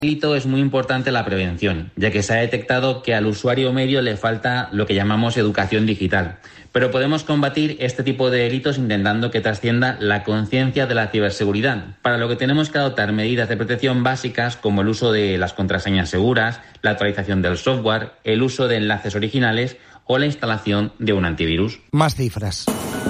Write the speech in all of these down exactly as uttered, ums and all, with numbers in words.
delito es muy importante la prevención, ya que se ha detectado que al usuario medio le falta lo que llamamos educación digital. Pero podemos combatir este tipo de delitos intentando que trascienda la conciencia de la ciberseguridad, para lo que tenemos que adoptar medidas de protección básicas como el uso de las contraseñas seguras, la actualización del software, el uso de enlaces originales o la instalación de un antivirus. Más cifras.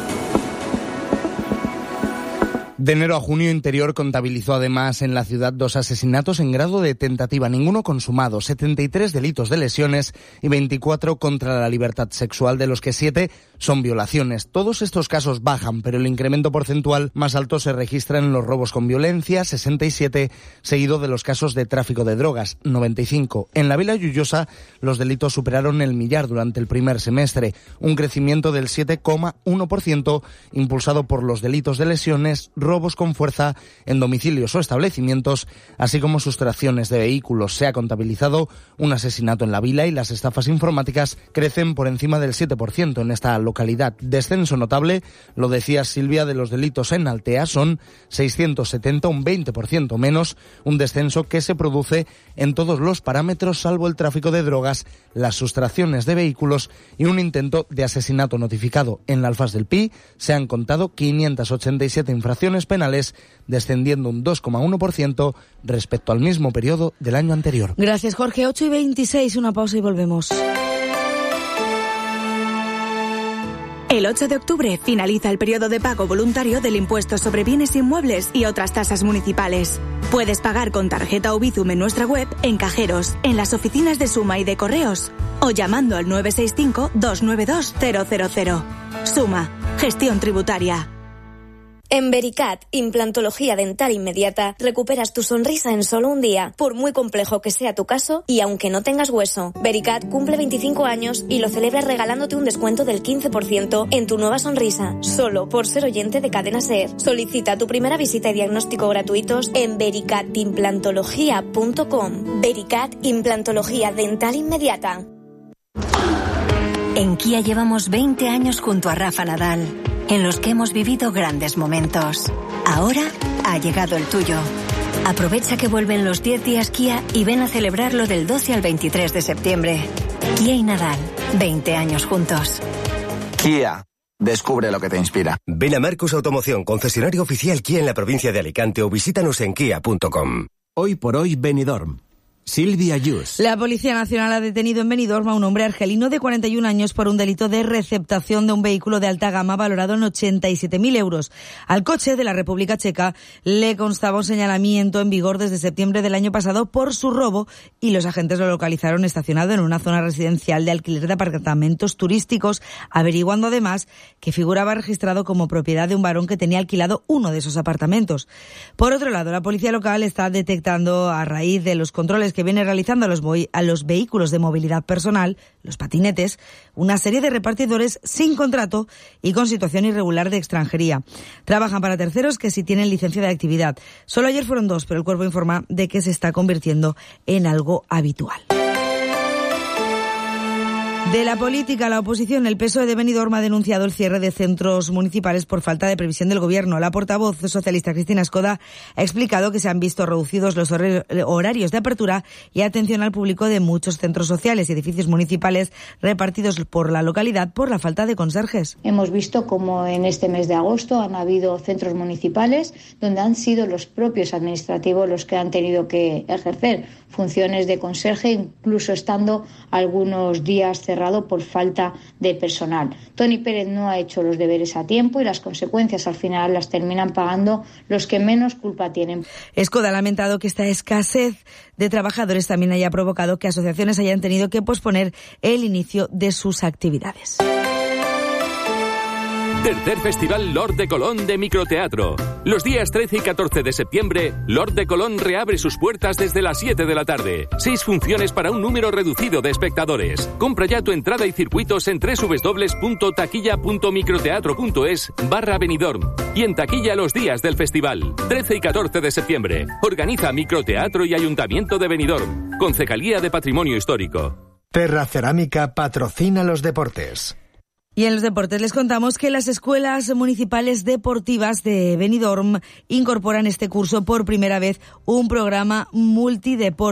De enero a junio, Interior contabilizó además en la ciudad dos asesinatos en grado de tentativa, ninguno consumado, setenta y tres delitos de lesiones y veinticuatro contra la libertad sexual, de los que siete son violaciones. Todos estos casos bajan, pero el incremento porcentual más alto se registra en los robos con violencia, sesenta y siete, seguido de los casos de tráfico de drogas, noventa y cinco. En la Vila Lloyosa, los delitos superaron el millar durante el primer semestre, un crecimiento del siete coma uno por ciento, impulsado por los delitos de lesiones, robos con fuerza en domicilios o establecimientos, así como sustracciones de vehículos. Se ha contabilizado un asesinato en la Vila y las estafas informáticas crecen por encima del siete por ciento en esta localidad. Descenso notable, lo decía Silvia, de los delitos en Altea, son seiscientos setenta, un veinte por ciento menos, un descenso que se produce en todos los parámetros salvo el tráfico de drogas, las sustracciones de vehículos y un intento de asesinato notificado. En la Alfaz del Pi se han contado quinientas ochenta y siete infracciones penales, descendiendo un dos coma uno por ciento respecto al mismo periodo del año anterior. Gracias, Jorge. ocho y veintiséis, una pausa y volvemos. El ocho de octubre finaliza el periodo de pago voluntario del impuesto sobre bienes inmuebles y otras tasas municipales. Puedes pagar con tarjeta o Bizum en nuestra web, en cajeros, en las oficinas de Suma y de Correos, o llamando al nueve seis cinco, dos nueve dos, cero cero cero. Suma, gestión tributaria. En Vericat, implantología dental inmediata, recuperas tu sonrisa en solo un día, por muy complejo que sea tu caso y aunque no tengas hueso. Vericat cumple veinticinco años y lo celebra regalándote un descuento del quince por ciento en tu nueva sonrisa, solo por ser oyente de Cadena SER. Solicita tu primera visita y diagnóstico gratuitos en vericat implantología punto com. Vericat, implantología dental inmediata. En Kia llevamos veinte años junto a Rafa Nadal, en los que hemos vivido grandes momentos. Ahora ha llegado el tuyo. Aprovecha que vuelven los diez días Kia y ven a celebrarlo del doce al veintitrés de septiembre. Kia y Nadal, veinte años juntos. Kia, descubre lo que te inspira. Ven a Marcus Automoción, concesionario oficial Kia en la provincia de Alicante, o visítanos en kia punto com. Hoy por hoy, Benidorm. Silvia Yus. La Policía Nacional ha detenido en Benidorm a un hombre argelino de cuarenta y un años por un delito de receptación de un vehículo de alta gama valorado en ochenta y siete mil euros. Al coche de la República Checa le constaba un señalamiento en vigor desde septiembre del año pasado por su robo y los agentes lo localizaron estacionado en una zona residencial de alquiler de apartamentos turísticos, averiguando además que figuraba registrado como propiedad de un varón que tenía alquilado uno de esos apartamentos. Por otro lado, la policía local está detectando, a raíz de los controles que viene realizando a los, a los vehículos de movilidad personal, los patinetes, una serie de repartidores sin contrato y con situación irregular de extranjería. Trabajan para terceros que sí tienen licencia de actividad. Solo ayer fueron dos, pero el cuerpo informa de que se está convirtiendo en algo habitual. De la política a la oposición, el P S O E de Benidorm ha denunciado el cierre de centros municipales por falta de previsión del Gobierno. La portavoz socialista Cristina Escoda ha explicado que se han visto reducidos los horarios de apertura y atención al público de muchos centros sociales y edificios municipales repartidos por la localidad por la falta de conserjes. Hemos visto como en este mes de agosto han habido centros municipales donde han sido los propios administrativos los que han tenido que ejercer funciones de conserje, incluso estando algunos días cerrados por falta de personal. Toni Pérez no ha hecho los deberes a tiempo y las consecuencias al final las terminan pagando los que menos culpa tienen. Escoda ha lamentado que esta escasez de trabajadores también haya provocado que asociaciones hayan tenido que posponer el inicio de sus actividades. Tercer Festival Lord de Colón de Microteatro. Los días trece y catorce de septiembre, Lord de Colón reabre sus puertas desde las siete de la tarde. Seis funciones para un número reducido de espectadores. Compra ya tu entrada y circuitos en doble u doble u doble u punto taquilla punto microteatro punto es barra Benidorm y en taquilla los días del festival. trece y catorce de septiembre. Organiza Microteatro y Ayuntamiento de Benidorm. Concejalía de Patrimonio Histórico. Terra Cerámica patrocina los deportes. Y en los deportes les contamos que las escuelas municipales deportivas de Benidorm incorporan este curso por primera vez un programa multideporte.